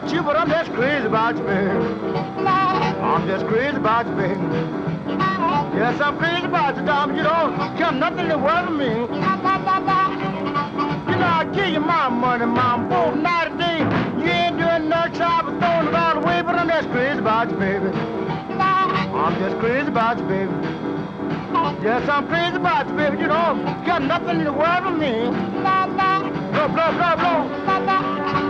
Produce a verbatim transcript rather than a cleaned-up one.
about you, but I'm just crazy about you, baby. I'm just crazy about you, baby. Yes, I'm crazy about you, darling. You don't care nothing in the world to me. You know, I give you my money, mom, both night and day. You ain't doing no job of throwing it all away, but I'm just crazy about you, baby. I'm just crazy about you, baby. Yes, I'm crazy about you, baby. You don't got nothing in the world for me. Blow, blow, blow, blow.